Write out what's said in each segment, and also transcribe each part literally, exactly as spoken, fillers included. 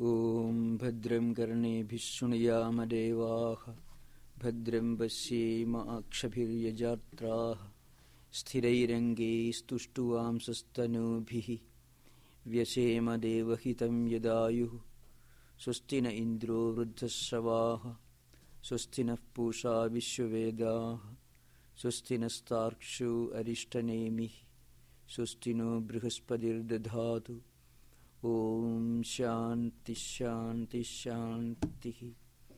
Om Bhadram Karnebhih Shrunuyama Devaah Bhadram Pashyema Akshapiryajatraah Sthirairange Stushtuvam Sastanubhih Vyasema Devahitam Yadayuh Swastina Indro Vruddhasravaah Swastina Pusha Vishwavedaah Swastina Starkshu Arishtanemih Swastino Brihaspatir Dadhatu Om Shanti Shanti Shanti.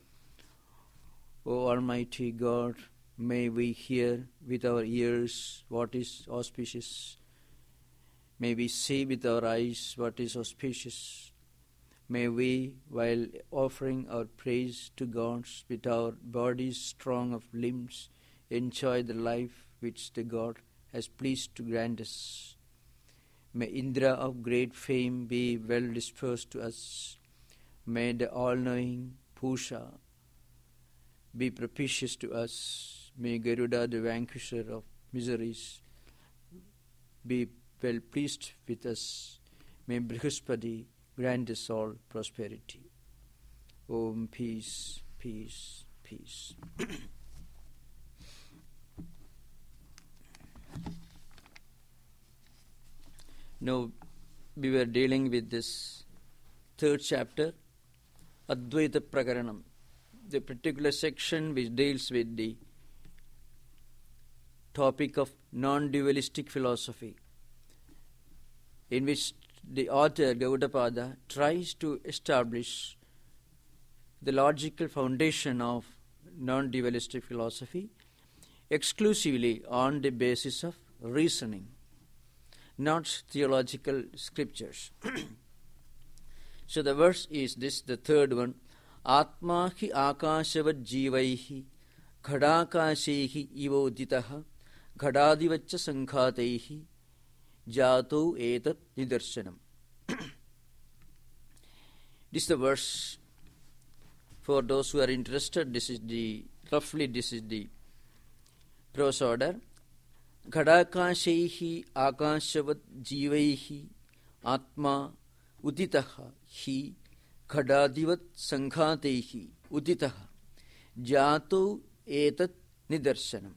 O Almighty God, may we hear with our ears what is auspicious. May we see with our eyes what is auspicious. May we, while offering our praise to God with our bodies strong of limbs, enjoy the life which the God has pleased to grant us. May Indra of great fame be well disposed to us. May the all-knowing Pusha be propitious to us. May Garuda, the vanquisher of miseries, be well pleased with us. May Brihaspati grant us all prosperity. Om peace, peace, peace. Now, we were dealing with this third chapter, Advaita Prakaranam, the particular section which deals with the topic of non-dualistic philosophy, in which the author, Gaudapada, tries to establish the logical foundation of non-dualistic philosophy exclusively on the basis of reasoning, not theological scriptures. So the verse is this, the third one. Atma hi akashavad jivaihi ghadakashehi ivoditaha ghadadivaccha sankhataihi jato etat nidarshanam. This is the verse. For those who are interested, this is the, roughly this is the prose order. Ghadakashaihi akashavat jivaihi atma uditaha hi ghadadivat sankhatehi uditaha jato etat nidarshanam.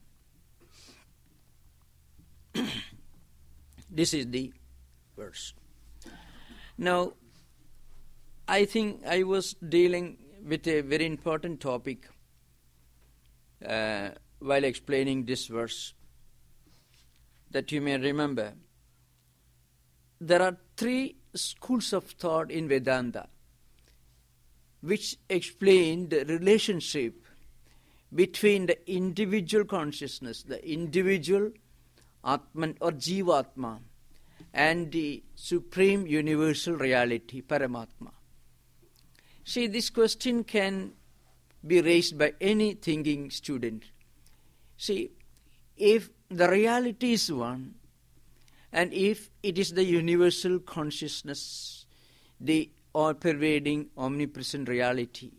This is the verse. Now, I think I was dealing with a very important topic uh, while explaining this verse, that you may remember. There are three schools of thought in Vedanta which explain the relationship between the individual consciousness, the individual Atman or Jivatma, and the supreme universal reality, Paramatma. See, this question can be raised by any thinking student. See, if the reality is one, and if it is the universal consciousness, the all-pervading, omnipresent reality,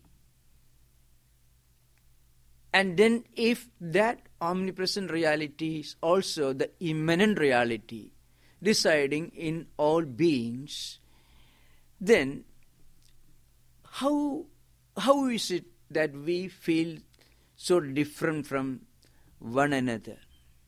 and then if that omnipresent reality is also the immanent reality residing in all beings, then how how is it that we feel so different from one another?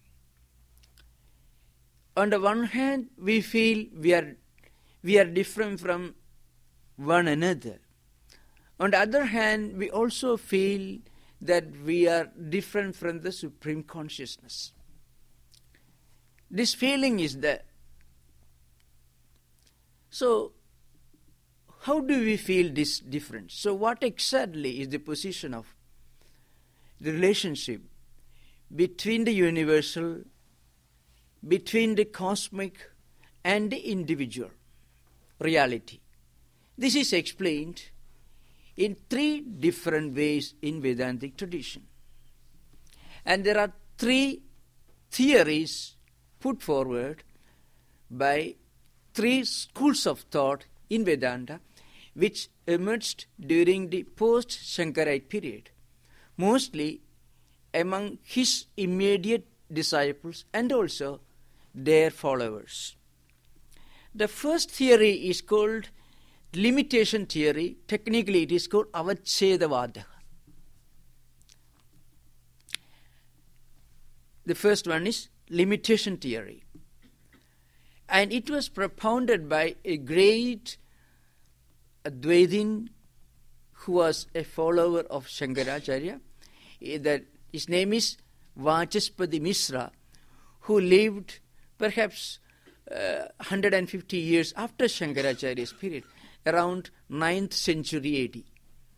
On the one hand, we feel we are we are different from one another. On the other hand, we also feel that we are different from the Supreme Consciousness. This feeling is there. So, how do we feel this difference? So, what exactly is the position of the relationship between the universal, between the cosmic and the individual reality? This is explained in three different ways in Vedantic tradition. And there are three theories put forward by three schools of thought in Vedanta which emerged during the post-Shankarite period, mostly among his immediate disciples and also their followers. The first theory is called limitation theory, technically it is called Avachedavada. The first one is limitation theory. And it was propounded by a great Advaitin who was a follower of Shankaracharya. That his name is Vachaspati Misra, who lived perhaps uh, one hundred fifty years after Shankaracharya's period, around ninth century A D.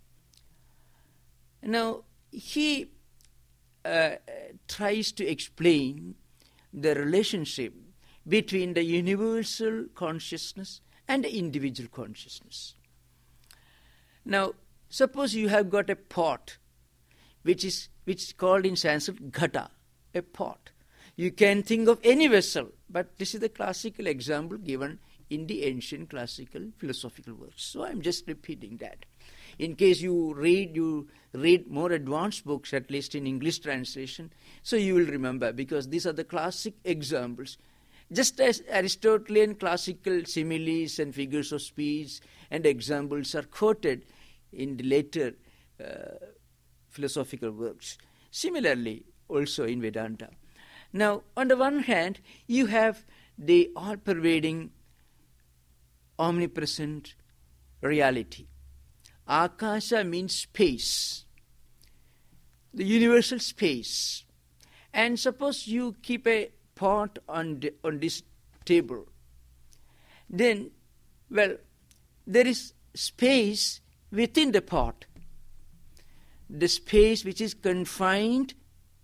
Now, he uh, tries to explain the relationship between the universal consciousness and the individual consciousness. Now, suppose you have got a pot, which is which is called in Sanskrit ghata, a pot. You can think of any vessel, but this is the classical example given in the ancient classical philosophical works. So I'm just repeating that. In case you read, you read more advanced books, at least in English translation, so you will remember, because these are the classic examples. Just as Aristotelian classical similes and figures of speech and examples are quoted in the later uh, philosophical works. Similarly, also in Vedanta. Now, on the one hand, you have the all-pervading, omnipresent reality. Akasha means space, the universal space. And suppose you keep a pot on, the, on this table, then, well, there is space within the pot, the space which is confined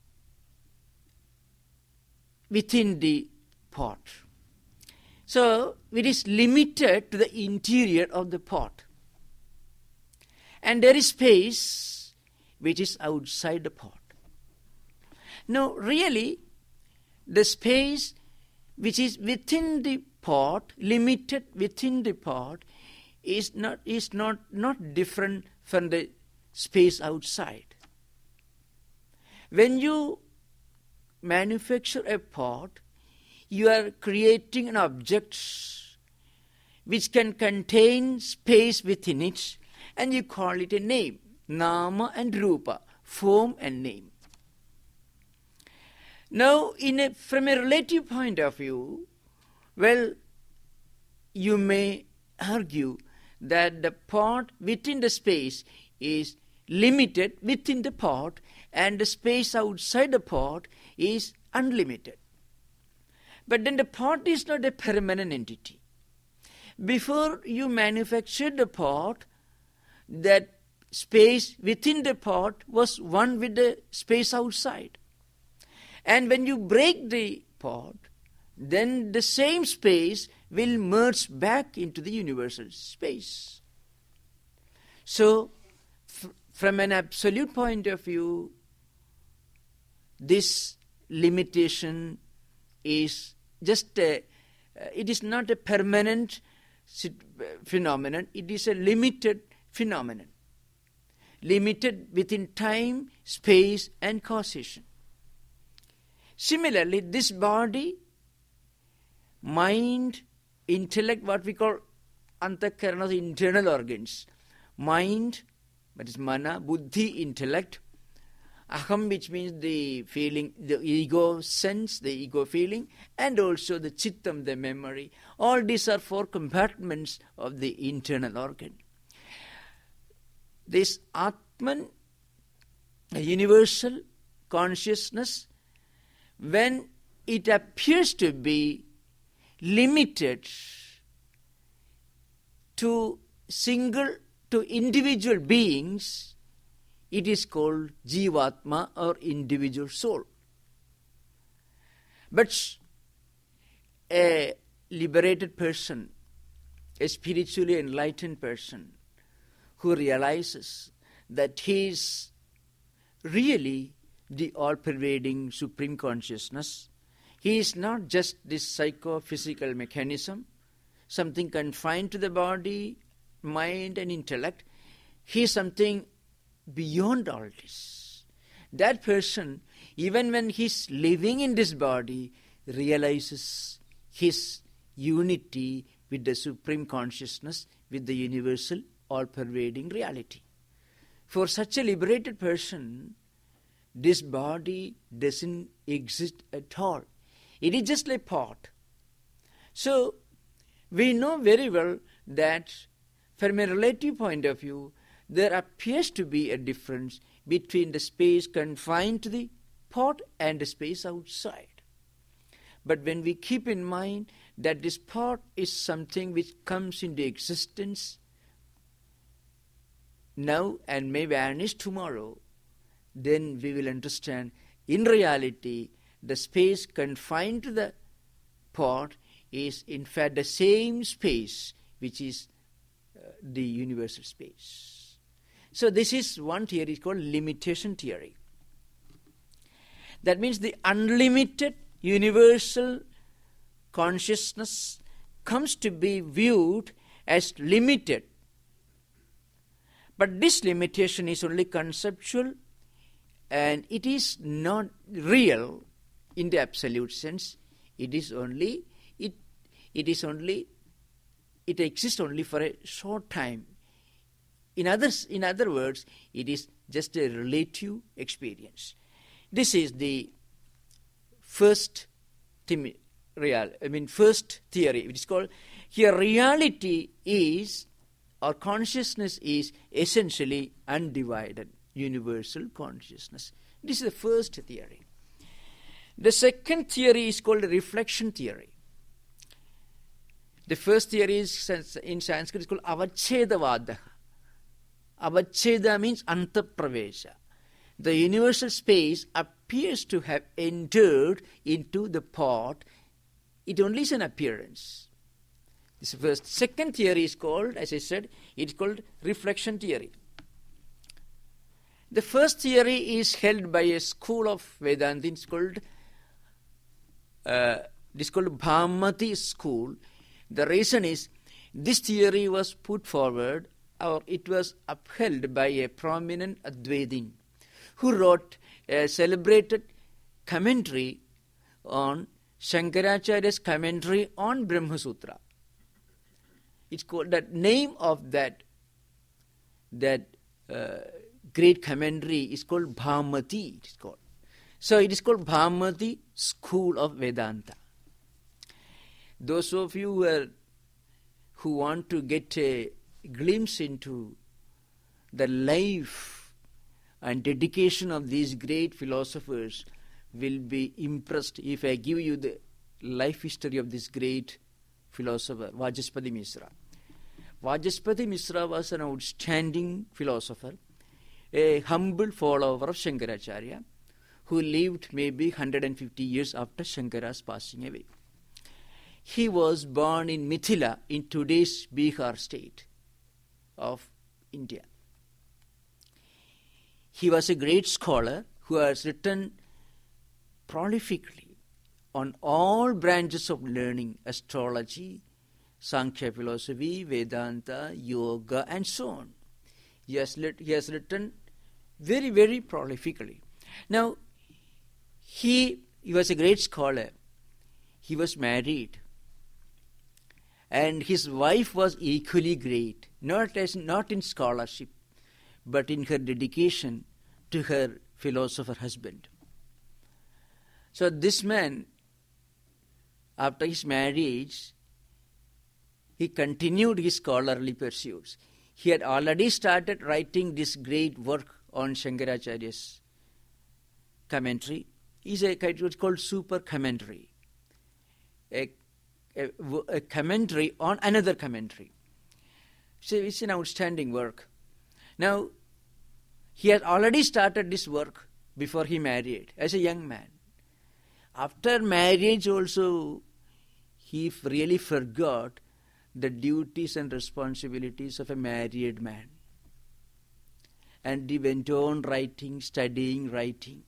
within the pot. So it is limited to the interior of the pot. And there is space which is outside the pot. Now, really, the space which is within the pot, limited within the pot, is not is not, not different from the space outside. When you manufacture a pot, you are creating an object which can contain space within it, and you call it a name. Nama and Rupa, form and name. Now, in a, from a relative point of view, well, you may argue that the pot within the space is limited within the pot, and the space outside the pot is unlimited. But then the pot is not a permanent entity. Before you manufactured the pot, that space within the pot was one with the space outside. And when you break the pot, then the same space will merge back into the universal space. So, f- from an absolute point of view, this limitation is just a, uh, it is not a permanent sit- phenomenon, it is a limited phenomenon. Limited within time, space, and causation. Similarly, this body, mind, intellect, what we call antakarana, the internal organs, mind, that is mana, buddhi, intellect, aham, which means the feeling, the ego sense, the ego feeling, and also the chittam, the memory. All these are four compartments of the internal organ. This Atman, a universal consciousness, when it appears to be limited to single, to individual beings, it is called Jivatma or individual soul. But a liberated person, a spiritually enlightened person, who realizes that he is really the all-pervading supreme consciousness. He is not just this psychophysical mechanism, something confined to the body, mind and intellect. He is something beyond all this. That person, even when he is living in this body, realizes his unity with the supreme consciousness with the universal, all-pervading reality. For such a liberated person, this body doesn't exist at all. It is just a part. So, we know very well that from a relative point of view, there appears to be a difference between the space confined to the pot and the space outside. But when we keep in mind that this pot is something which comes into existence now and may vanish tomorrow, then we will understand in reality the space confined to the pot is in fact the same space which is uh, the universal space. So this is one theory called limitation theory. That means the unlimited universal consciousness comes to be viewed as limited. But this limitation is only conceptual and it is not real in the absolute sense. It is only, it, it is only, it exists only for a short time. In others, in other words, it is just a relative experience. This is the first theme, real, I mean first theory. It is called here reality is, or consciousness is essentially undivided, universal consciousness. This is the first theory. The second theory is called reflection theory. The first theory is in Sanskrit is called avachedavada. Avacheda means antapravesha. The universal space appears to have entered into the pot. It only is an appearance. This is first. Second theory is called, as I said, it is called reflection theory. The first theory is held by a school of Vedanta. It's called, uh, it is called Bhamati school. The reason is this theory was put forward, or it was upheld by a prominent Advaitin who wrote a celebrated commentary on Shankaracharya's commentary on Brahma Sutra. It's called, the name of that, that uh, great commentary is called Bhamati. It is called. So it is called Bhamati School of Vedanta. Those of you who, are, who want to get a glimpse into the life and dedication of these great philosophers will be impressed if I give you the life history of this great philosopher, Vajaspati Misra. Vajaspati Misra was an outstanding philosopher, a humble follower of Shankaracharya, who lived maybe one hundred fifty years after Shankara's passing away. He was born in Mithila, in today's Bihar state of India. He was a great scholar who has written prolifically on all branches of learning, astrology, Sankhya philosophy, Vedanta, yoga, and so on. He has, lit, he has written very, very prolifically. Now, he, he was a great scholar. He was married. And his wife was equally great, not as not in scholarship, but in her dedication to her philosopher husband. So this man, after his marriage, he continued his scholarly pursuits. He had already started writing this great work on Shankaracharya's commentary. It's a, it's called super commentary. A A, a commentary on another commentary. So it's an outstanding work. Now, he had already started this work before he married, as a young man. After marriage also, he really forgot the duties and responsibilities of a married man. And he went on writing, studying, writing.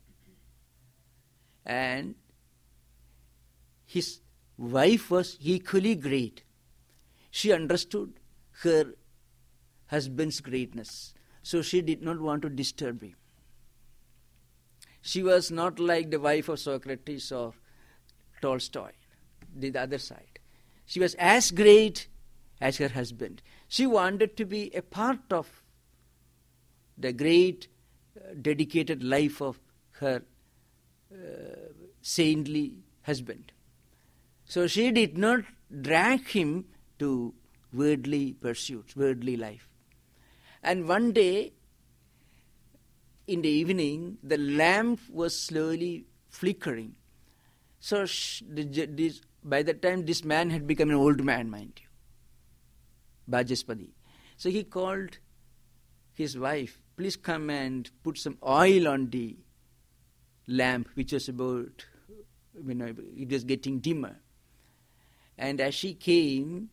And his wife was equally great. She understood her husband's greatness, so she did not want to disturb him. She was not like the wife of Socrates or Tolstoy, the other side. She was as great as her husband. She wanted to be a part of the great uh, dedicated life of her uh, saintly husband. So she did not drag him to worldly pursuits, worldly life. And one day, in the evening, the lamp was slowly flickering. So sh- this, by the time this man had become an old man, mind you, Bajaspati. So he called his wife, please come and put some oil on the lamp, which was about, you know, it was getting dimmer. And as she came,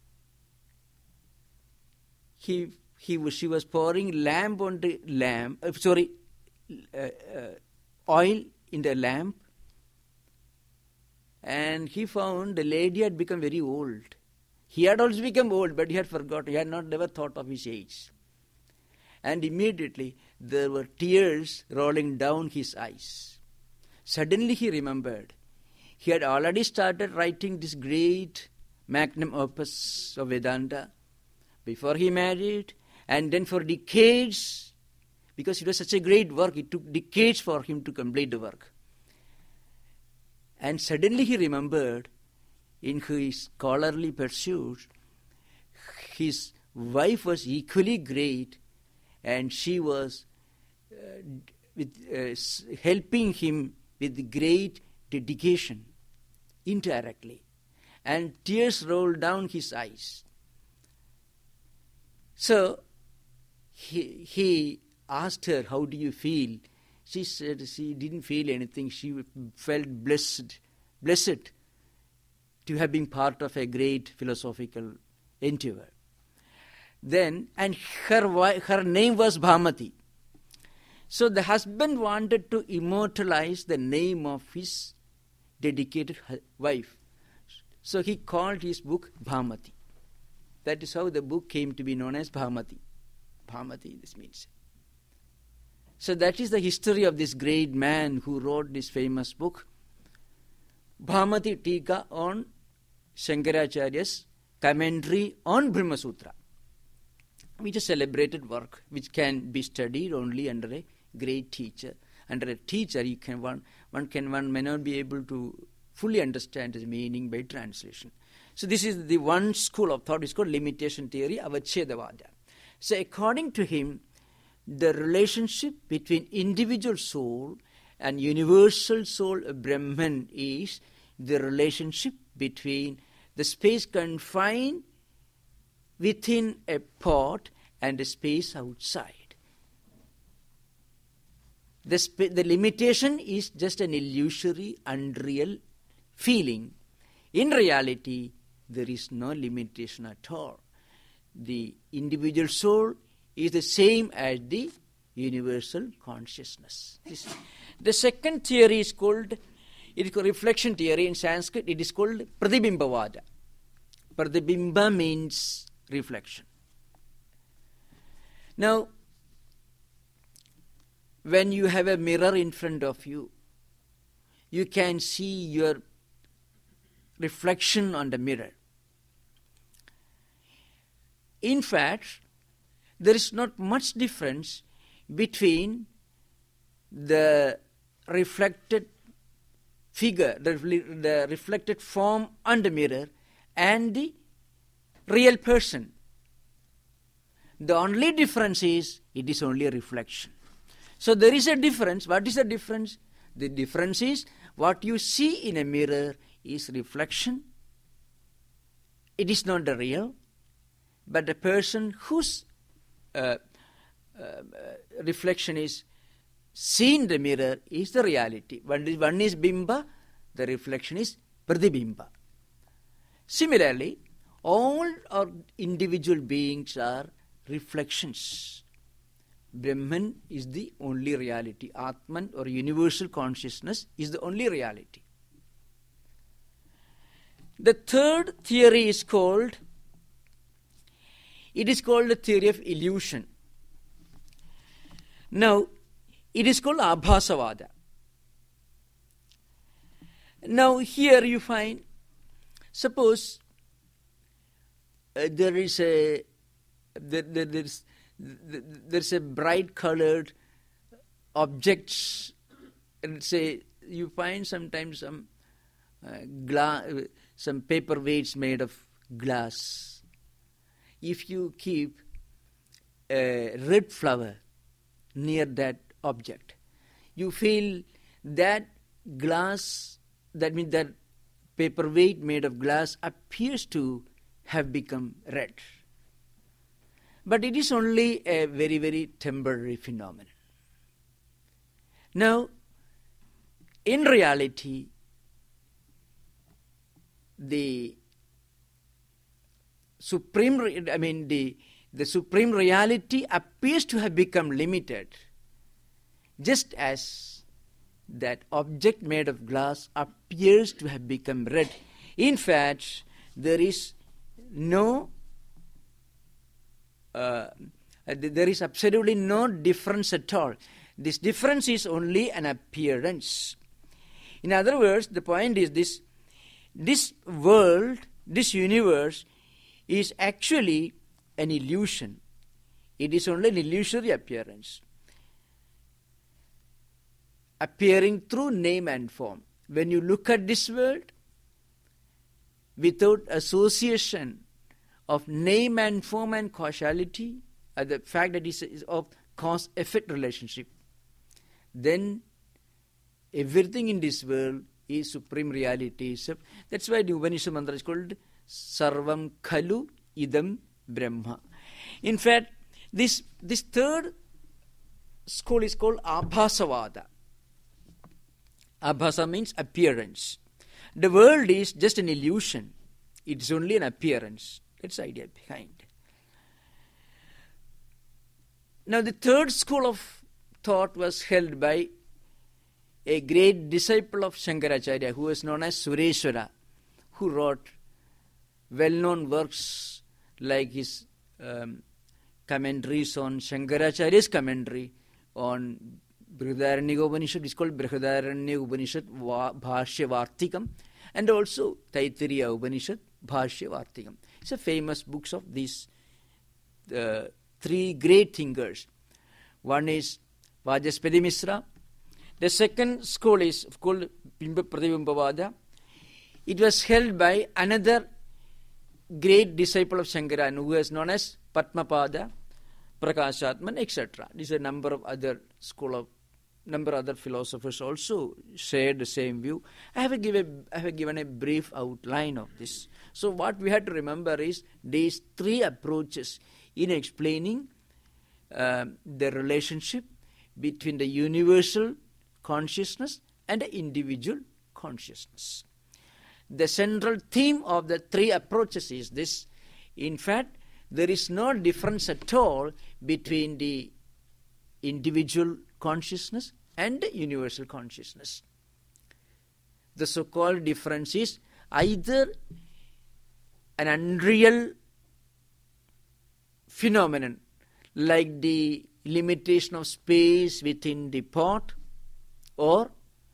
he he was she was pouring lamp on the lamp. Uh, sorry, uh, uh, oil in the lamp, and he found the lady had become very old. He had also become old, but he had forgotten. He had not never thought of his age. And immediately there were tears rolling down his eyes. Suddenly he remembered. He had already started writing this great magnum opus of Vedanta before he married, and then for decades, because it was such a great work, it took decades for him to complete the work. And suddenly he remembered, in his scholarly pursuit, his wife was equally great, and she was uh, with, uh, helping him with great dedication, indirectly. And tears rolled down his eyes. So he, he asked her, how do you feel? She said she didn't feel anything. She felt blessed, blessed to have been part of a great philosophical endeavor. Then, and her, her name was Bhamati. So the husband wanted to immortalize the name of his dedicated wife. So he called his book Bhamati. That is how the book came to be known as Bhamati. Bhamati, this means. So that is the history of this great man who wrote this famous book, Bhamati Tika on Shankaracharya's commentary on Brahma Sutra, which is a celebrated work which can be studied only under a great teacher. Under a teacher, you can one one can one may not be able to fully understand its meaning by translation. So this is the one school of thought. It's called limitation theory, Avachedavada. So according to him, the relationship between individual soul and universal soul of Brahman is the relationship between the space confined within a pot and the space outside. The, sp- the limitation is just an illusory, unreal feeling. In reality, there is no limitation at all. The individual soul is the same as the universal consciousness. This, the second theory is called, it is called reflection theory in Sanskrit. It is called Pratibimbavada. Pratibimba means reflection. Now, when you have a mirror in front of you, you can see your reflection on the mirror. In fact, there is not much difference between the reflected figure, the, the reflected form on the mirror, and the real person. The only difference is it is only a reflection. So there is a difference. What is the difference? The difference is what you see in a mirror is reflection. It is not the real, but the person whose uh, uh, reflection is seen in the mirror is the reality. One is, one is bimba, the reflection is pratibimba. Similarly, all our individual beings are reflections. Brahman is the only reality. Atman or universal consciousness is the only reality. The third theory is called, it is called the theory of illusion. Now, it is called Abhasavada. Now, here you find, suppose uh, there is a there, there, there's there's a bright colored objects. And say you find sometimes some uh, glass, some paperweights made of glass. If you keep a red flower near that object, you feel that glass, that means that paperweight made of glass appears to have become red. But it is only a very, very temporary phenomenon. Now, in reality, the supreme, I mean, the, the supreme reality appears to have become limited, just as that object made of glass appears to have become red. In fact, there is no, uh, there is absolutely no difference at all. This difference is only an appearance. In other words, the point is this, this world, this universe is actually an illusion. It is only an illusory appearance, appearing through name and form. When you look at this world, without association of name and form and causality, uh, the fact that it is of cause-effect relationship, then everything in this world is supreme reality. So that's why the Upanishad mantra is called Sarvam Khalu Idam Brahma. In fact, this, this third school is called Abhasavada. Abhasa means appearance. The world is just an illusion. It is only an appearance. That's the idea behind. Now the third school of thought was held by a great disciple of Shankaracharya who was known as Sureshwara, who wrote well-known works like his um, commentaries on Shankaracharya's commentary on Brihadaranyaka Upanishad. It's called Brihadaranyaka Upanishad Bhashya Vartikam, and also Taittiriya Upanishad Bhashya Vartikam. It's a famous books of these uh, three great thinkers. One is Vajaspati Misra. The second school is called Bimba Pratibambavada. It was held by another great disciple of Shankaracharya who was known as Padmapada, Prakashatman, et cetera. These are a number of other school of number of other philosophers also shared the same view. I have given I have given a brief outline of this. So what we have to remember is these three approaches in explaining uh, the relationship between the universal consciousness and the individual consciousness. The central theme of the three approaches is this. In fact, there is no difference at all between the individual consciousness and the universal consciousness. The so-called difference is either an unreal phenomenon like the limitation of space within the pot, or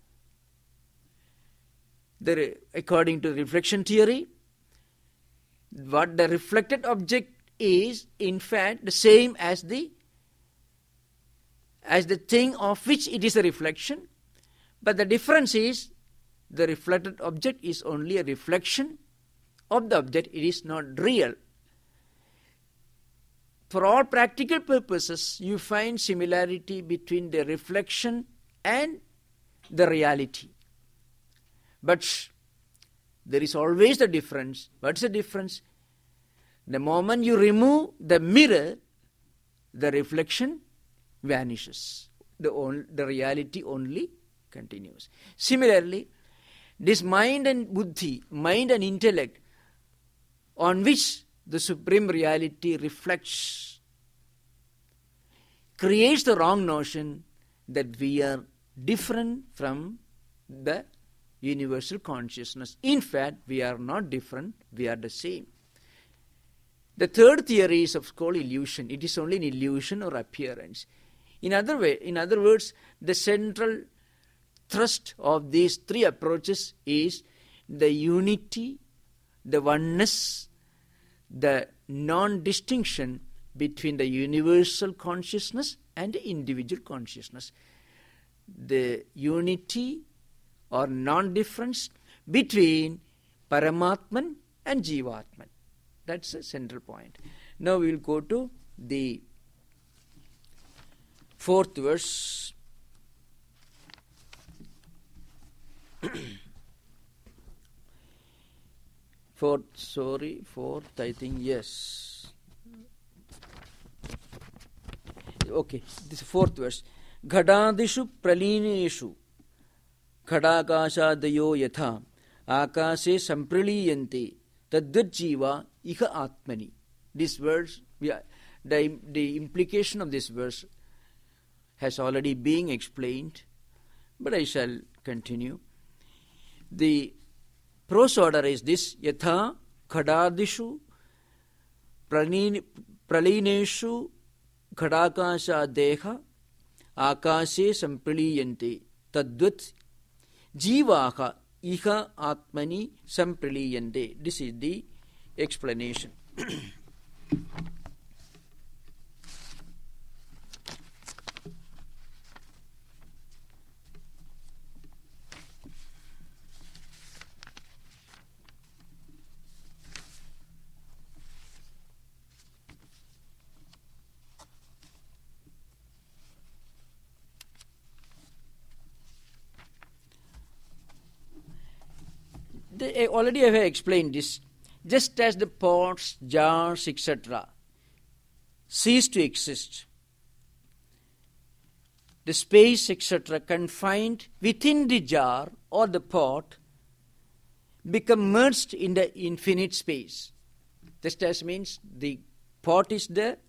the, according to reflection theory, what the reflected object is in fact the same as the as the thing of which it is a reflection, but the difference is the reflected object is only a reflection of the object, it is not real. For all practical purposes, you find similarity between the reflection and the reality. But there is always the difference. What's the difference? The moment you remove the mirror, the reflection vanishes. The, on, the reality only continues. Similarly, this mind and buddhi, mind and intellect, on which the supreme reality reflects, creates the wrong notion that we are different from the universal consciousness. In fact, we are not different, we are the same. The third theory is of called illusion. It is only an illusion or appearance. In other way, in other words, the central thrust of these three approaches is the unity, the oneness, the non-distinction between the universal consciousness and the individual consciousness. The unity or non-difference between Paramatman and Jivatman. That's the central point. Now we will go to the fourth verse. Fourth, sorry, fourth, I think, yes. Okay, this fourth verse. Ghadadishu pralineshu khadakashadayo yatha akase sampraliyante tadvat iha atmani. This verse, the, the implication of this verse has already been explained, but I shall continue. The prose order is this: Yatha khadadishu pralineshu khadakasha deha akase sampraliyante tadvat jivaha iha atmani sampraliyante. This is the explanation. I already have explained this. Just as the pots, jars, et cetera cease to exist, the space, et cetera confined within the jar or the pot become merged in the infinite space. Just as means the pot is there.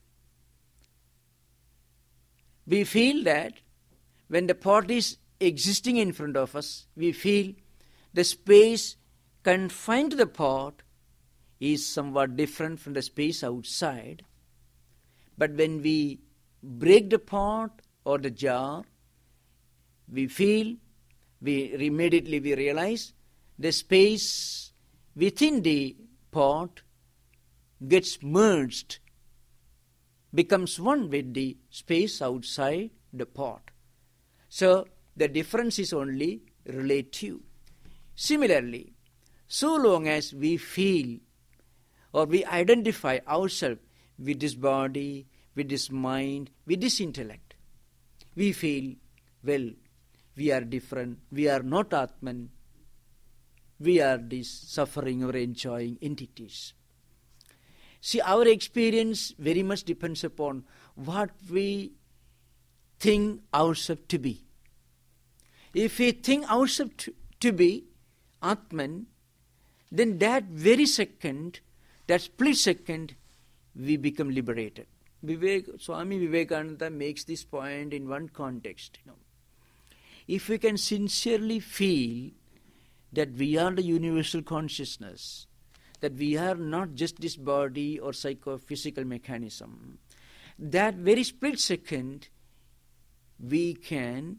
We feel that when the pot is existing in front of us, we feel the space confined to the pot is somewhat different from the space outside. But when we break the pot or the jar, we feel, we immediately we realize the space within the pot gets merged, becomes one with the space outside the pot. So the difference is only relative. Similarly, so long as we feel or we identify ourselves with this body, with this mind, with this intellect, we feel, well, we are different, we are not Atman, we are these suffering or enjoying entities. See, our experience very much depends upon what we think ourselves to be. If we think ourselves to, to be Atman, then that very second, that split second, we become liberated. Vivek, Swami Vivekananda makes this point in one context. You know, if we can sincerely feel that we are the universal consciousness, that we are not just this body or psychophysical mechanism, that very split second, we can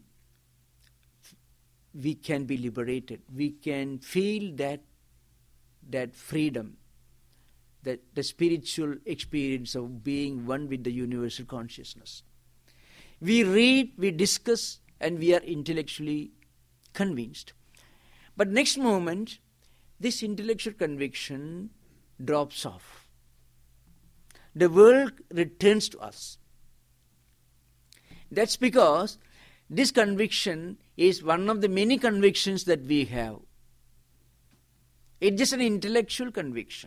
we can be liberated. We can feel that that freedom, that the spiritual experience of being one with the universal consciousness. We read, we discuss, and we are intellectually convinced. But next moment, this intellectual conviction drops off. The world returns to us. That's because this conviction is one of the many convictions that we have. It's just an intellectual conviction.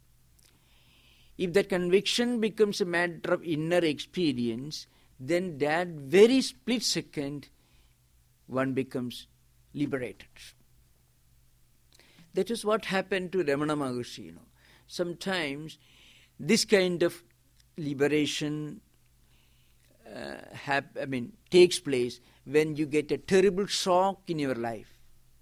If that conviction becomes a matter of inner experience, then that very split second, one becomes liberated. That is what happened to Ramana Maharshi. You know. Sometimes this kind of liberation uh, hap- I mean, takes place when you get a terrible shock in your life.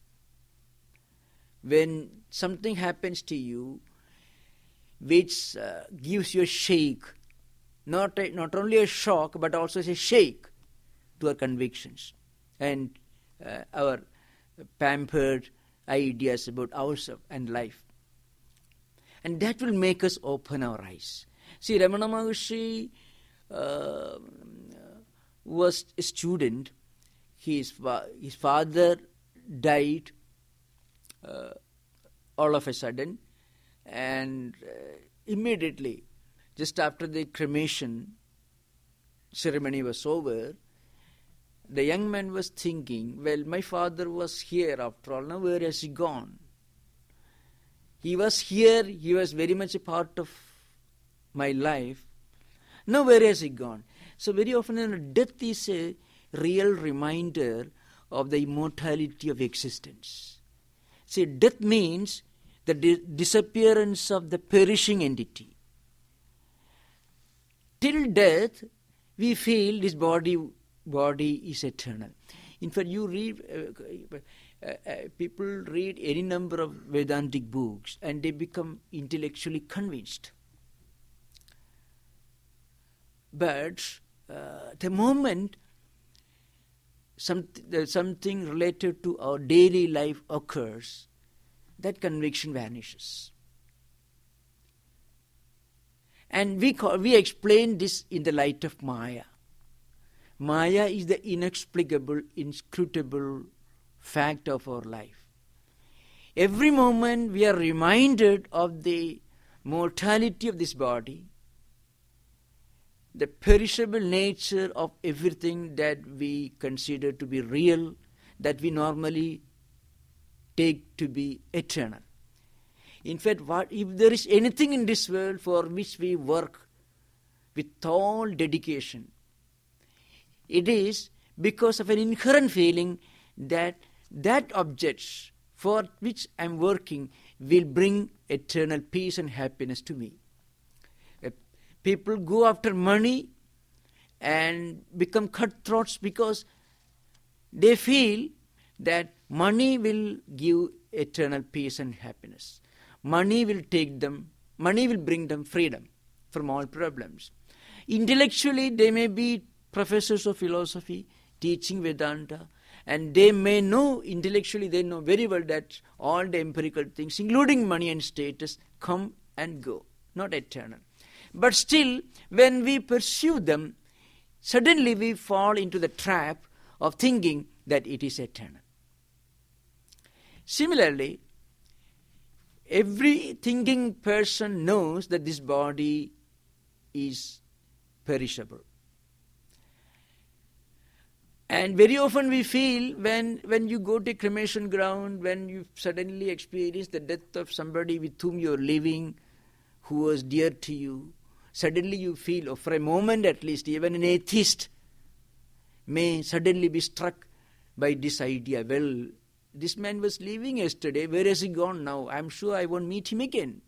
When something happens to you which uh, gives you a shake, not, a, not only a shock but also a shake to our convictions and uh, our pampered ideas about ourselves and life. And that will make us open our eyes. See, Ramana Maharshi uh, was a student. His, fa- his father died uh, all of a sudden, and uh, immediately, just after the cremation ceremony was over, the young man was thinking, well, my father was here after all, now where has he gone? He was here, he was very much a part of my life. Now where has he gone? So very often, you know, death is a real reminder of the immortality of existence. See, death means the di- disappearance of the perishing entity. Till death, we feel this body body is eternal. In fact, you read, uh, uh, uh, people read any number of Vedantic books and they become intellectually convinced. But uh, the moment some, uh, something related to our daily life occurs, that conviction vanishes. And we call, we explain this in the light of Maya. Maya is the inexplicable, inscrutable fact of our life. Every moment we are reminded of the mortality of this body, the perishable nature of everything that we consider to be real, that we normally take to be eternal. In fact, what if there is anything in this world for which we work with all dedication, it is because of an inherent feeling that that object for which I am working will bring eternal peace and happiness to me. People go after money and become cutthroats because they feel that money will give eternal peace and happiness. Money will take them, money will bring them freedom from all problems. Intellectually, they may be professors of philosophy teaching Vedanta, and they may know, intellectually they know very well that all the empirical things, including money and status, come and go, not eternal. But still, when we pursue them, suddenly we fall into the trap of thinking that it is eternal. Similarly, every thinking person knows that this body is perishable. And very often we feel when, when you go to a cremation ground, when you suddenly experience the death of somebody with whom you are living, who was dear to you, suddenly you feel, or for a moment at least, even an atheist may suddenly be struck by this idea, well, this man was living yesterday, where has he gone now? I'm sure I won't meet him again.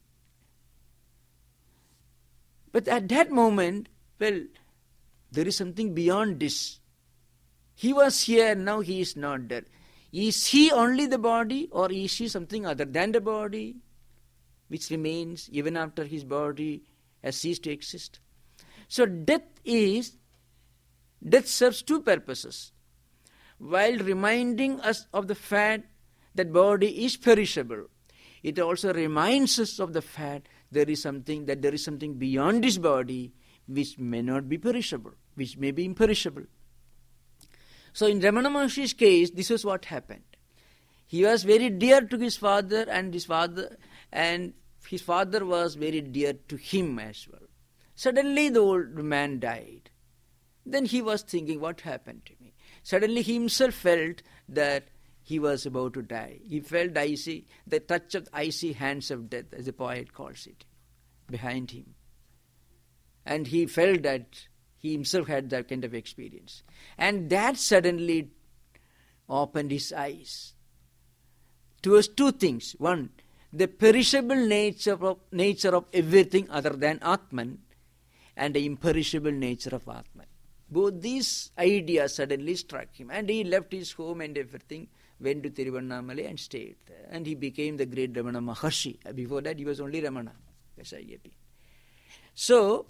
But at that moment, well, there is something beyond this. He was here, now he is not there. Is he only the body, or is he something other than the body, which remains even after his body has ceased to exist? So death is, death serves two purposes. While reminding us of the fact that body is perishable, it also reminds us of the fact there is something, that there is something beyond this body which may not be perishable, which may be imperishable. So in Ramana Maharshi's case, this is what happened. He was very dear to his father, and his father and his father was very dear to him as well. Suddenly the old man died. Then he was thinking, what happened to me? Suddenly he himself felt that he was about to die. He felt icy, the touch of the icy hands of death, as the poet calls it, behind him. And he felt that he himself had that kind of experience. And that suddenly opened his eyes towards two things. One, the perishable nature of, nature of everything other than Atman, and the imperishable nature of Atman. Both these ideas suddenly struck him, and he left his home and everything, went to Tiruvannamalai and stayed there. And he became the great Ramana Maharshi. Before that, he was only Ramana. S I A P. So,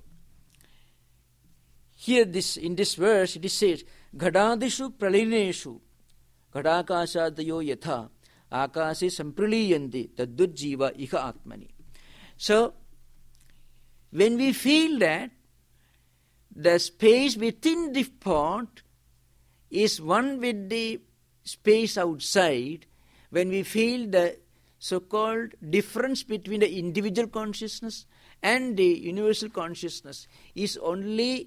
here this in this verse it says, Ghadadishu pralineshu ghadakashadayo yatha akase sampraliyante tadurjiva iha atmani. So, when we feel that the space within the pot is one with the space outside, when we feel the so-called difference between the individual consciousness and the universal consciousness is only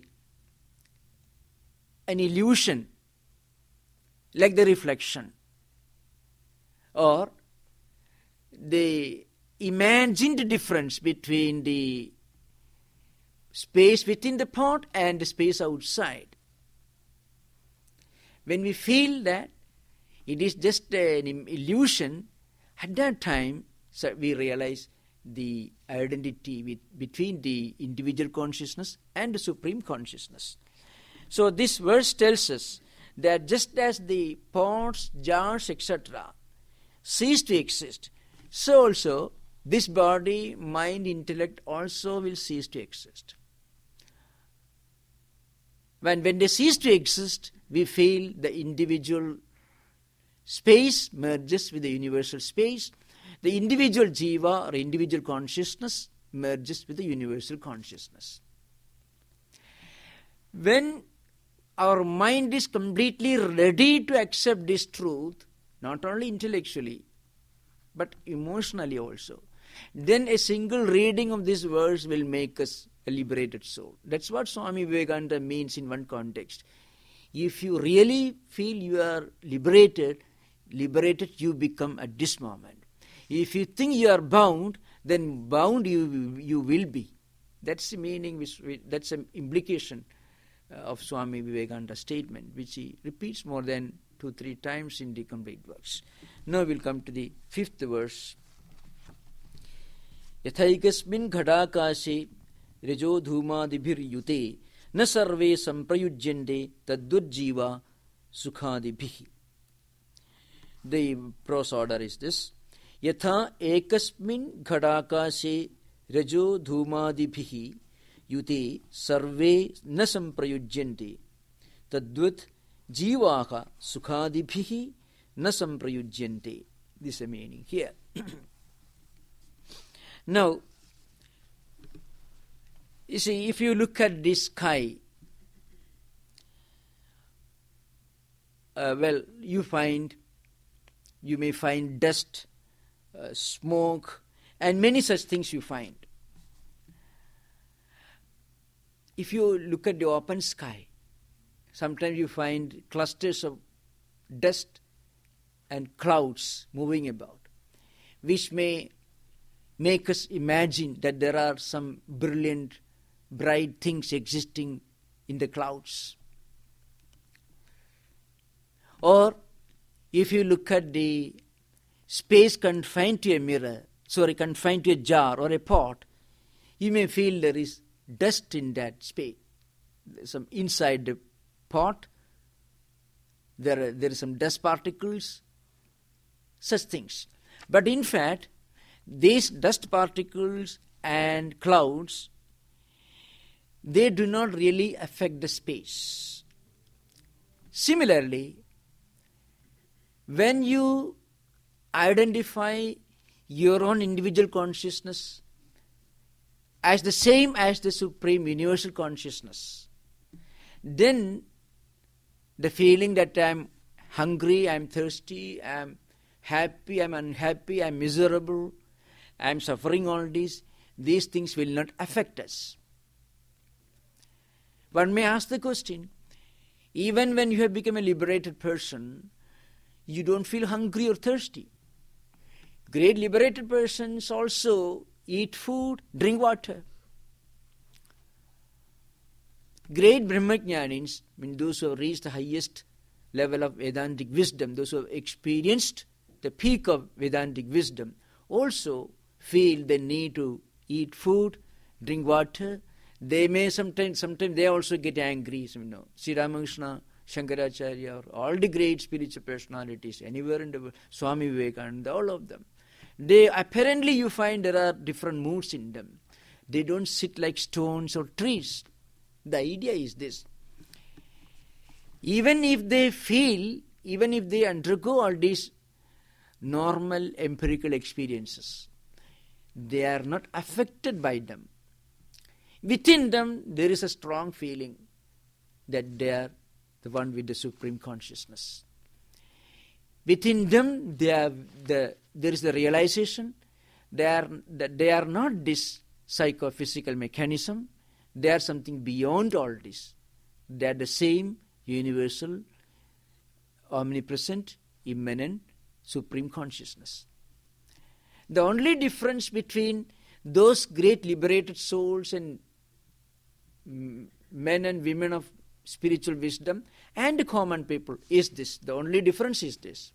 an illusion, like the reflection, or the imagined difference between the space within the pot and the space outside. When we feel that it is just an illusion, at that time so we realize the identity with, between the individual consciousness and the supreme consciousness. So this verse tells us that just as the pots, jars, et cetera cease to exist, so also this body, mind, intellect also will cease to exist. When, when they cease to exist, we feel the individual space merges with the universal space. The individual jiva or individual consciousness merges with the universal consciousness. When our mind is completely ready to accept this truth, not only intellectually, but emotionally also, then a single reading of this verse will make us a liberated soul. That's what Swami Vivekananda means in one context. If you really feel you are liberated, liberated you become at this moment. If you think you are bound, then bound you you will be. That's the meaning, which, that's an implication of Swami Vivekananda's statement, which he repeats more than two, three times in the complete works. Now we'll come to the fifth verse. Yathaikasmin ghadakashe rejo dhumadibhir yute na sarve samprayujyante tadvudjiva sukhadibhi. The prose order is this. Yatha ekasmin ghadakashe rejo dhumadibhi yute sarve na samprayujyante tadvat jivaha sukhadibhi na samprayujyante. This is the meaning here. Now, you see, if you look at this sky, uh, well, you find, you may find dust, uh, smoke, and many such things you find. If you look at the open sky, sometimes you find clusters of dust and clouds moving about, which may make us imagine that there are some brilliant, bright things existing in the clouds. Or if you look at the space confined to a mirror, sorry, confined to a jar or a pot, you may feel there is dust in that space. Some inside the pot, there are, there are some dust particles, such things. But in fact, these dust particles and clouds, they do not really affect the space. Similarly, when you identify your own individual consciousness as the same as the supreme universal consciousness, then the feeling that I'm hungry, I'm thirsty, I'm happy, I'm unhappy, I'm miserable, I'm suffering all this, these things will not affect us. One may ask the question, even when you have become a liberated person, you don't feel hungry or thirsty. Great liberated persons also eat food, drink water. Great Brahmajnanis, I mean those who have reached the highest level of Vedantic wisdom, those who have experienced the peak of Vedantic wisdom, also feel the need to eat food, drink water. They may sometimes, sometimes they also get angry. So, you know, Sri Ramakrishna, Shankaracharya, or all the great spiritual personalities, anywhere in the world, Swami Vivekananda, all of them. They apparently you find there are different moods in them. They don't sit like stones or trees. The idea is this. Even if they feel, even if they undergo all these normal empirical experiences, they are not affected by them. Within them, there is a strong feeling that they are the one with the supreme consciousness. Within them, they are the, there is the realization they are, that they are not this psychophysical mechanism. They are something beyond all this. They are the same universal, omnipresent, immanent, supreme consciousness. The only difference between those great liberated souls and men and women of spiritual wisdom and the common people is this. The only difference is this.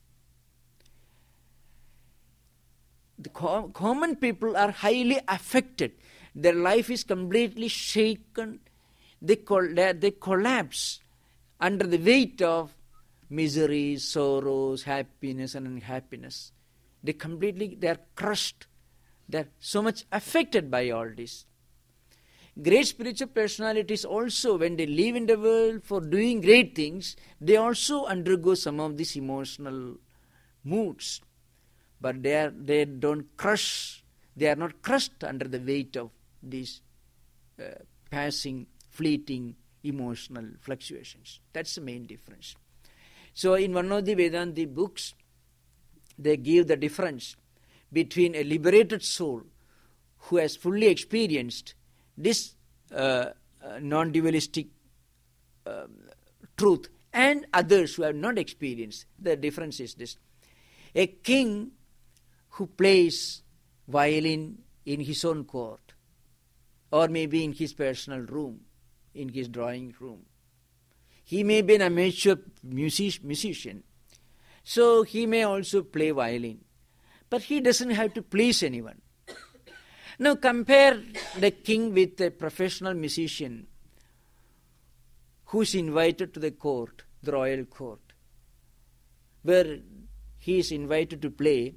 The co- common people are highly affected. Their life is completely shaken. They, col- they collapse under the weight of misery, sorrows, happiness and unhappiness. They completely, they are crushed. They are so much affected by all this. Great spiritual personalities also, when they live in the world for doing great things, they also undergo some of these emotional moods. But they are, they don't crush, they are not crushed under the weight of these uh, passing, fleeting, emotional fluctuations. That's the main difference. So in one of the Vedanta books, they give the difference between a liberated soul who has fully experienced this uh, uh, non-dualistic uh, truth and others who have not experienced. The difference is this. A king who plays violin in his own court or maybe in his personal room, in his drawing room. He may be an amateur music- musician, so he may also play violin. But he doesn't have to please anyone. Now compare the king with a professional musician who is invited to the court, the royal court, where he is invited to play.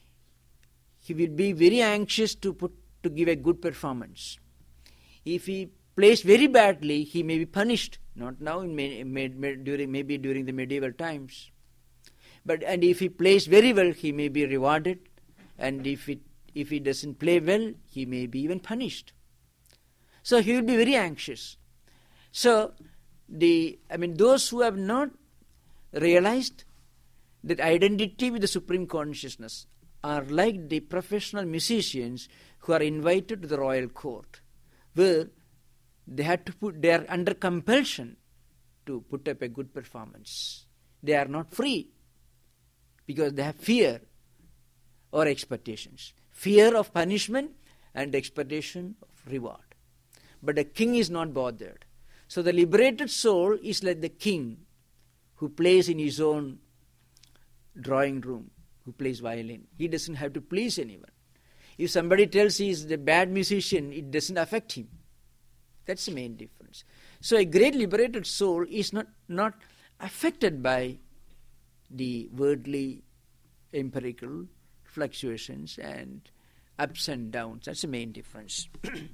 He will be very anxious to put to give a good performance. If he plays very badly, he may be punished. Not now, in may, may, may, during, maybe during the medieval times. But and if he plays very well, he may be rewarded. And if it if he doesn't play well, he may be even punished. So he will be very anxious. So the I mean those who have not realized that identity with the Supreme Consciousness are like the professional musicians who are invited to the royal court, where they had to put they are under compulsion to put up a good performance. They are not free because they have fear or expectations. Fear of punishment and expectation of reward. But the king is not bothered. So the liberated soul is like the king who plays in his own drawing room, who plays violin. He doesn't have to please anyone. If somebody tells he is the bad musician, it doesn't affect him. That's the main difference. So a great liberated soul is not, not affected by the worldly, empirical fluctuations and ups and downs. That's the main difference.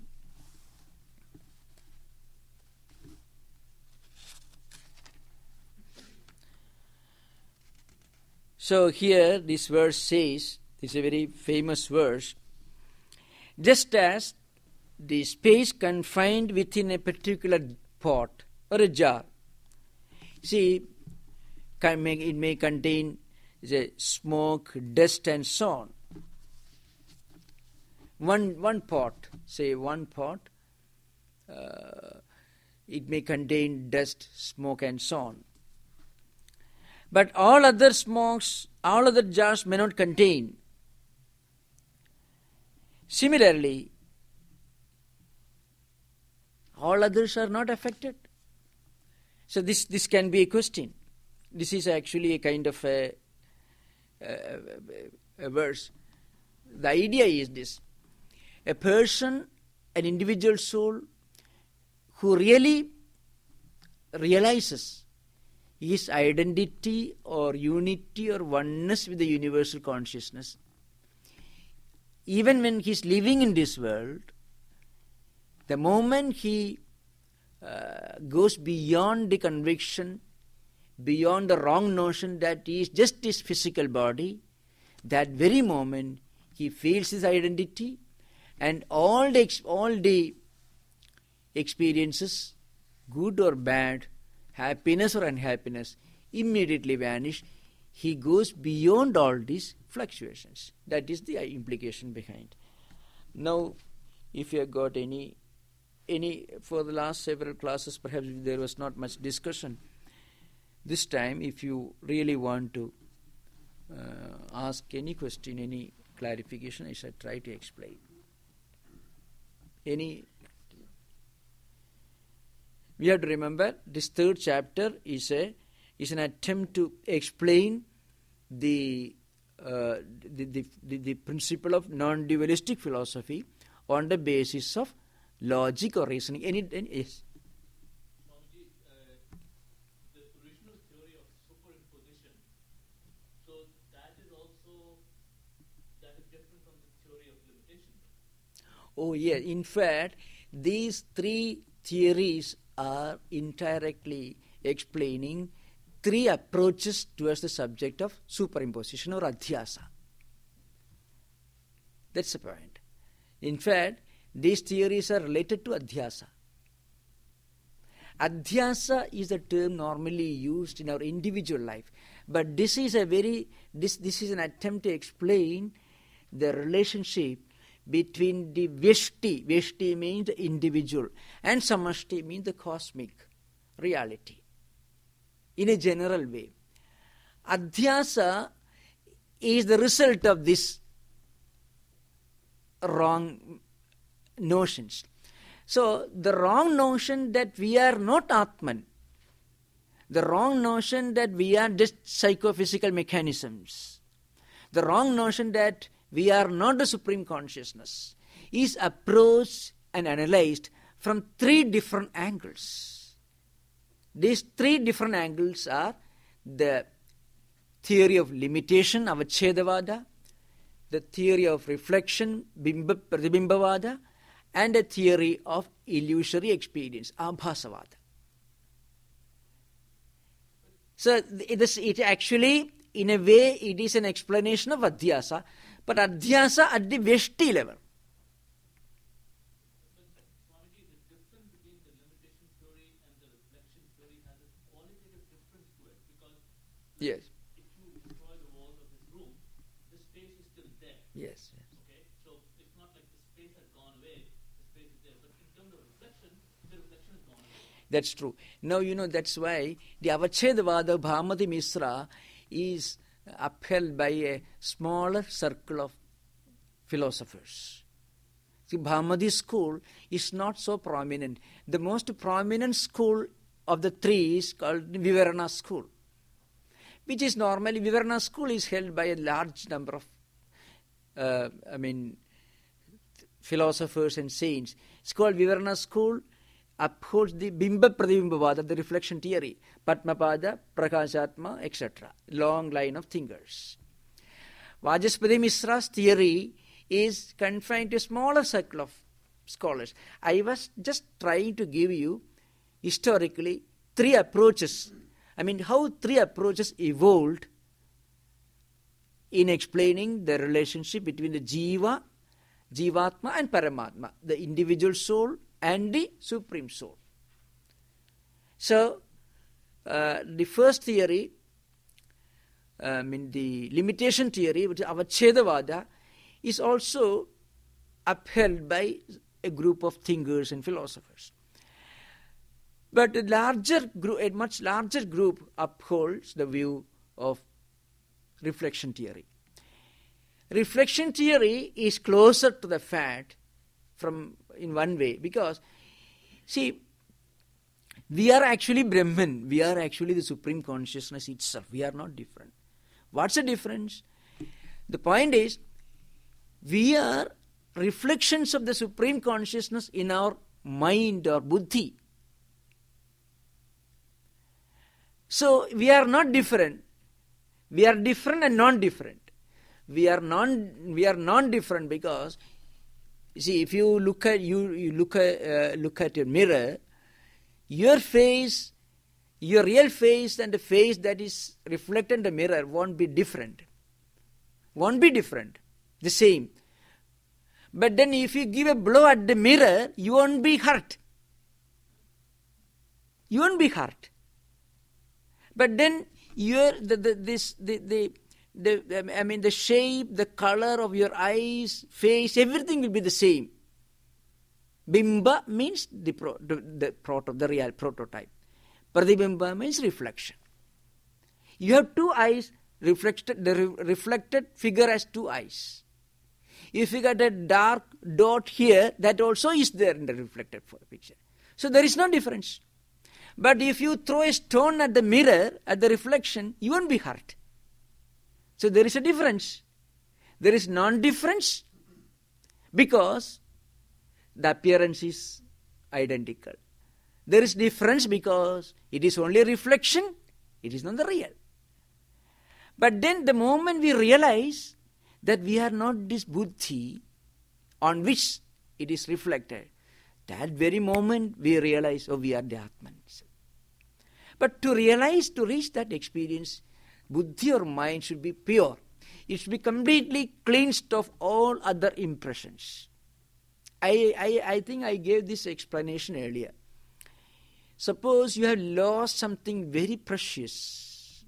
So here this verse says, it's a very famous verse, just as the space confined within a particular pot or a jar. See, can make, it may contain say, smoke, dust and so on. One, one pot, say one pot, uh, it may contain dust, smoke and so on. But all other smokes, all other jars may not contain. Similarly, all others are not affected. So this, this can be a question. This is actually a kind of a, a, a verse. The idea is this. A person, an individual soul, who really realizes his identity or unity or oneness with the universal consciousness, even when he is living in this world, the moment he uh, goes beyond the conviction, beyond the wrong notion that he is just his physical body, that very moment he feels his identity And all the, ex- all the experiences, good or bad, happiness or unhappiness, immediately vanish. He goes beyond all these fluctuations. That is the implication behind. Now, if you have got any, any for the last several classes, perhaps there was not much discussion. This time, if you really want to uh, ask any question, any clarification, I shall try to explain. Any? We have to remember this third chapter is a is an attempt to explain the uh, the, the, the the principle of non-dualistic philosophy on the basis of logic or reasoning. Any, any yes. Swamiji, uh, the original theory of superimposition, so that is also that is different from the theory of limitation. Oh yeah, in fact, these three theories are indirectly explaining three approaches towards the subject of superimposition or adhyasa. That's the point. In fact, these theories are related to adhyasa. Adhyasa is a term normally used in our individual life, but this is a very this this is an attempt to explain the relationship between the Vyashti, Vyashti means the individual, and Samashti means the cosmic reality. In a general way, Adhyasa is the result of this wrong notions. So, the wrong notion that we are not Atman, the wrong notion that we are just psychophysical mechanisms, the wrong notion that we are not the Supreme Consciousness, is approached and analyzed from three different angles. These three different angles are the theory of limitation, Avachedavada, the theory of reflection, Bimba, Pratibhimbavada, and the theory of illusory experience, Abhasavada. So it is it actually, in a way, it is an explanation of Adhyasa, but Adhyasa at the Vyashti level. Yes. If you destroy the walls of this room, the space is still there. Yes. Okay, so it's not like the space has gone away, the space is there. But in terms of reflection, the reflection has gone away. That's true. Now, you know, that's why the Avachedavada of Bhamati Misra is upheld by a smaller circle of philosophers. See, Bhamati school is not so prominent. The most prominent school of the three is called Vivarana school, which is normally, Vivarana school is held by a large number of, uh, I mean, philosophers and saints. It's called Vivarana school, upholds the Bimba Pratibhimbavada, the reflection theory, Padmapada, Prakashatma, et cetera. Long line of thinkers. Vajaspati Misra's theory is confined to a smaller circle of scholars. I was just trying to give you, historically, three approaches. I mean, how three approaches evolved in explaining the relationship between the Jiva, Jivatma and Paramatma, the individual soul and the Supreme Soul. So, uh, the first theory, I mean the limitation theory, which is Avachedavada, is also upheld by a group of thinkers and philosophers. But a larger group, a much larger group upholds the view of reflection theory. Reflection theory is closer to the fact from in one way, because see, we are actually Brahman, we are actually the Supreme Consciousness itself, we are not different. What's the difference? The point is, we are reflections of the Supreme Consciousness in our mind or buddhi. So we are not different. We are different and non-different. We are non. We are non-different because, you see, if you look at you, you look at uh, look at your mirror, your face, your real face, and the face that is reflected in the mirror won't be different. Won't be different. The same. But then if you give a blow at the mirror, you won't be hurt. You won't be hurt. But then your the, the this the, the the I mean the shape, the color of your eyes, face, everything will be the same. Bimba means the pro, the, the proto the real prototype. Pratibimba means reflection. You have two eyes, reflected the re, reflected figure has two eyes. If you got a dark dot here, that also is there in the reflected picture. So there is no difference. But if you throw a stone at the mirror, at the reflection, you won't be hurt. So there is a difference. There is non-difference because the appearance is identical. There is difference because it is only a reflection, it is not the real. But then the moment we realize that we are not this buddhi on which it is reflected, that very moment we realize, oh, we are the Atman. But to realize, to reach that experience, buddhi or mind should be pure. It should be completely cleansed of all other impressions. I, I, I think I gave this explanation earlier. Suppose you have lost something very precious,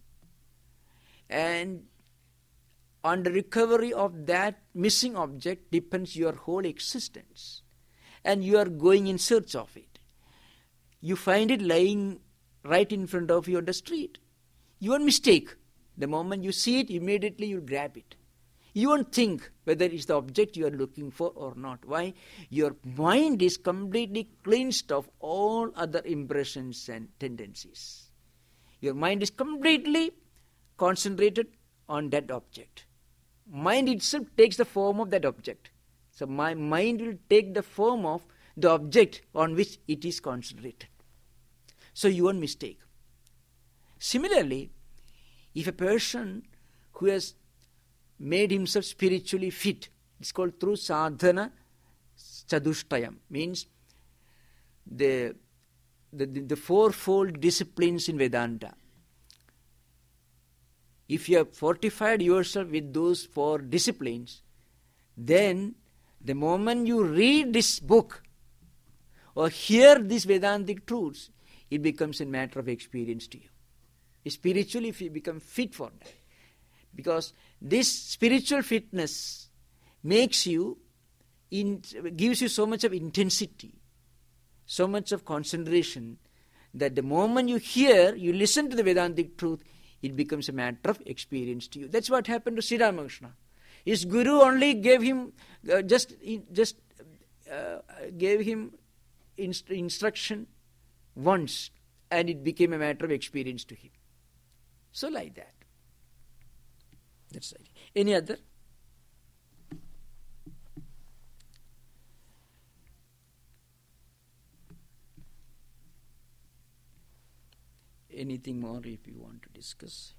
and on the recovery of that missing object depends your whole existence, and you are going in search of it. You find it lying right in front of you on the street. You won't mistake. The moment you see it, immediately you grab it. You won't think whether it's the object you are looking for or not. Why? Your mind is completely cleansed of all other impressions and tendencies. Your mind is completely concentrated on that object. Mind itself takes the form of that object. So my mind will take the form of the object on which it is concentrated. So you won't mistake. Similarly, if a person who has made himself spiritually fit, it's called through sadhana chadushtayam, means the, the, the, the fourfold disciplines in Vedanta. If you have fortified yourself with those four disciplines, then the moment you read this book or hear these Vedantic truths, it becomes a matter of experience to you. Spiritually, if you become fit for that. Because this spiritual fitness makes you, in, gives you so much of intensity, so much of concentration, that the moment you hear, you listen to the Vedantic truth, it becomes a matter of experience to you. That's what happened to Sri Ramakrishna. His guru only gave him, uh, just, just uh, gave him inst- instruction once, and it became a matter of experience to him. So like that. That's right. Any other? Anything more if you want to discuss?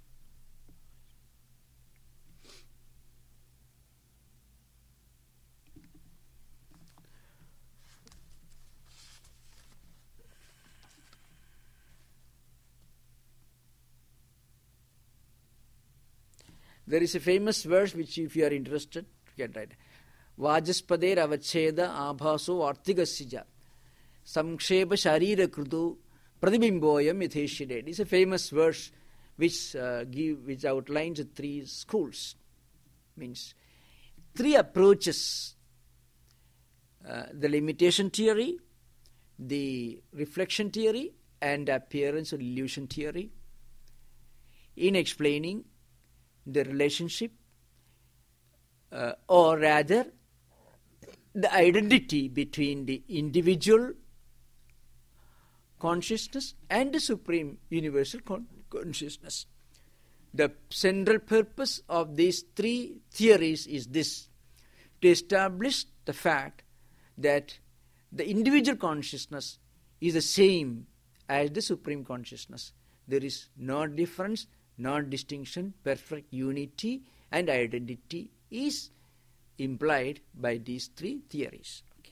There is a famous verse which, if you are interested, you can write. Vajaspader avacheda abhaso artigasija samksheba sharira krudu pradibimboyam ytheshide. It is a famous verse which uh, give which outlines the three schools. Means three approaches. Uh, the limitation theory, the reflection theory, and appearance or illusion theory in explaining the relationship, uh, or rather the identity between the individual consciousness and the supreme universal con- consciousness. The central purpose of these three theories is this: to establish the fact that the individual consciousness is the same as the supreme consciousness. There is no difference, non-distinction, perfect unity and identity is implied by these three theories. Okay.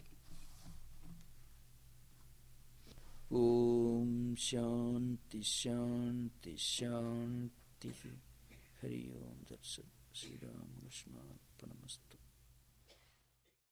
Om Shanti Shanti Shanti Hari Om Tat Sat Sri Ramakrishna Arpanamastu.